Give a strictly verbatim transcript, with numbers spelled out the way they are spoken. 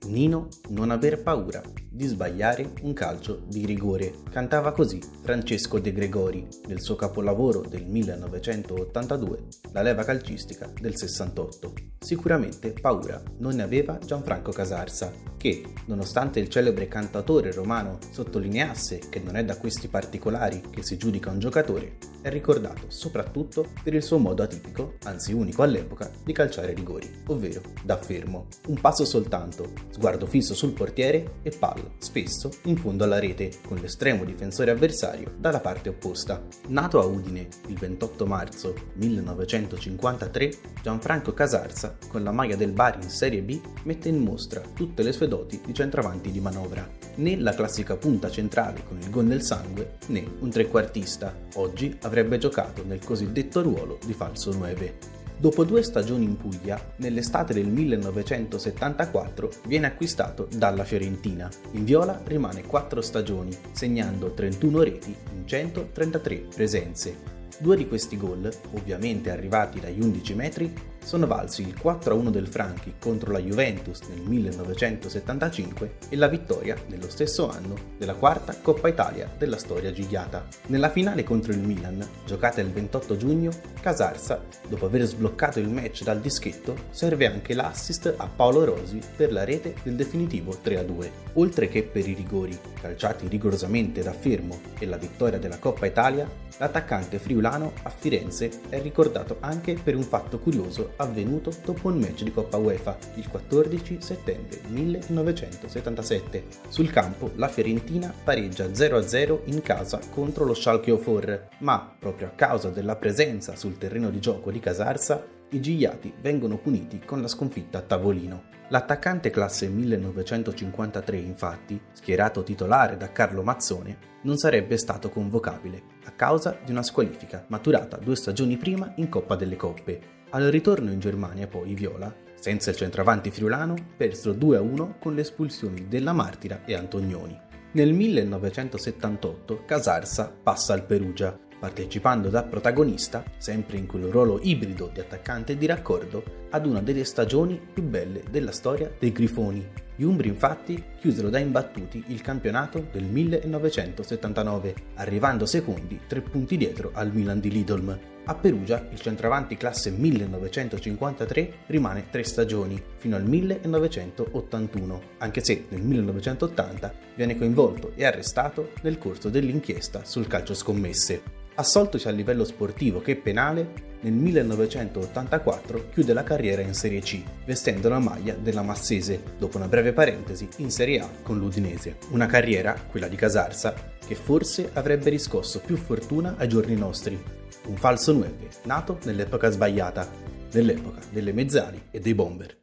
Nino, non aver paura di sbagliare un calcio di rigore. Cantava così Francesco De Gregori nel suo capolavoro del millenovecentottantadue, La leva calcistica del sessantotto. Sicuramente paura non ne aveva Gianfranco Casarsa, che, nonostante il celebre cantautore romano sottolineasse che non è da questi particolari che si giudica un giocatore, è ricordato soprattutto per il suo modo atipico, anzi unico all'epoca, di calciare rigori, ovvero da fermo. Un passo soltanto, sguardo fisso sul portiere e palla, spesso in fondo alla rete, con l'estremo difensore avversario dalla parte opposta. Nato a Udine il ventotto marzo millenovecentocinquantatré, Gianfranco Casarsa, con la maglia del Bari in Serie B, mette in mostra tutte le sue doti di centravanti di manovra. Né la classica punta centrale con il gol nel sangue, né un trequartista. Oggi avrebbe giocato nel cosiddetto ruolo di falso nove. Dopo due stagioni in Puglia, nell'estate del millenovecentosettantaquattro viene acquistato dalla Fiorentina. In viola rimane quattro stagioni, segnando trentuno reti in centotrentatré presenze. Due di questi gol, ovviamente arrivati dagli undici metri, sono valsi il quattro a uno del Franchi contro la Juventus nel millenovecentosettantacinque e la vittoria, nello stesso anno, della quarta Coppa Italia della storia gigliata. Nella finale contro il Milan, giocata il ventotto giugno, Casarsa, dopo aver sbloccato il match dal dischetto, serve anche l'assist a Paolo Rosi per la rete del definitivo tre a due. Oltre che per i rigori, calciati rigorosamente da fermo, e la vittoria della Coppa Italia, l'attaccante friulano a Firenze è ricordato anche per un fatto curioso avvenuto dopo un match di Coppa UEFA il quattordici settembre millenovecentosettantasette. Sul campo la Fiorentina pareggia zero a zero in casa contro lo Schalke zero quattro, ma proprio a causa della presenza sul terreno di gioco di Casarsa, i gigliati vengono puniti con la sconfitta a tavolino. L'attaccante classe millenovecentocinquantatré, infatti, schierato titolare da Carlo Mazzone, non sarebbe stato convocabile a causa di una squalifica maturata due stagioni prima in Coppa delle Coppe. Al ritorno in Germania poi i viola, senza il centravanti friulano, persero due a uno con le espulsioni della Martira e Antonioni. Nel millenovecentosettantotto Casarsa passa al Perugia, partecipando da protagonista, sempre in quel ruolo ibrido di attaccante e di raccordo, ad una delle stagioni più belle della storia dei Grifoni. Gli umbri infatti chiusero da imbattuti il campionato del millenovecentosettantanove, arrivando secondi tre punti dietro al Milan di Lidolm. A Perugia il centravanti classe millenovecentocinquantatré rimane tre stagioni, fino al millenovecentottantuno, anche se nel millenovecentottanta viene coinvolto e arrestato nel corso dell'inchiesta sul calcio scommesse. Assoltosi a livello sportivo che penale, nel millenovecentottantaquattro chiude la carriera in Serie C, vestendo la maglia della Massese, dopo una breve parentesi in Serie A con l'Udinese. Una carriera, quella di Casarsa, che forse avrebbe riscosso più fortuna ai giorni nostri. Un falso nove, nato nell'epoca sbagliata, nell'epoca delle mezzali e dei bomber.